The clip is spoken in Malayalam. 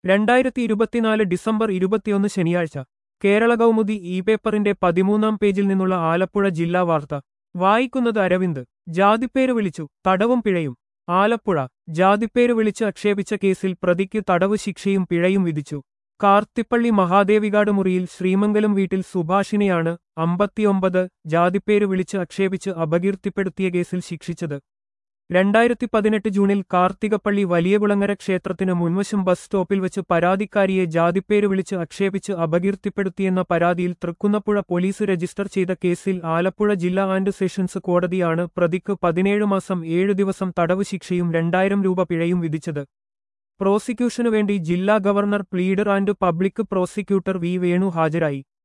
2024 ഡിസംബർ 21 ശനിയാഴ്ച കേരള കൗമുദി ഈ പേപ്പറിന്റെ 13-ാം പേജിൽ നിന്നുള്ള ആലപ്പുഴ ജില്ലാ വാർത്ത വായിക്കുന്നത് അരവിന്ദ്. ജാതിപ്പേര് വിളിച്ചു തടവും പിഴയും. ആലപ്പുഴ ജാതിപ്പേര് വിളിച്ച് ആക്ഷേപിച്ച കേസിൽ പ്രതിക്ക് തടവ് ശിക്ഷയും പിഴയും വിധിച്ചു. കാർത്തിപ്പള്ളി മഹാദേവികാട് മുറിയിൽ ശ്രീമംഗലം വീട്ടിൽ സുഭാഷിനെയാണ് 59 ജാതിപ്പേര് വിളിച്ച് ആക്ഷേപിച്ച് അപകീർത്തിപ്പെടുത്തിയ കേസിൽ ശിക്ഷിച്ചത്. 2018 ജൂണിൽ കാർത്തികപ്പള്ളി വലിയകുളങ്ങര ക്ഷേത്രത്തിന് മുൻവശം ബസ് സ്റ്റോപ്പിൽ വെച്ച് പരാതിക്കാരിയെ ജാതിപ്പേര് വിളിച്ച് ആക്ഷേപിച്ച് അപകീർത്തിപ്പെടുത്തിയെന്ന പരാതിയിൽ തൃക്കുന്നപ്പുഴ പോലീസ് രജിസ്റ്റർ ചെയ്ത കേസിൽ ആലപ്പുഴ ജില്ലാ ആൻഡ് സെഷൻസ് കോടതിയാണ് പ്രതിക്ക് 17 മാസം 7 ദിവസം തടവ് ശിക്ഷയും 2000 രൂപ പിഴയും വിധിച്ചത്. പ്രോസിക്യൂഷനുവേണ്ടി ജില്ലാ government pleader and public prosecutor V Venu ഹാജരായി.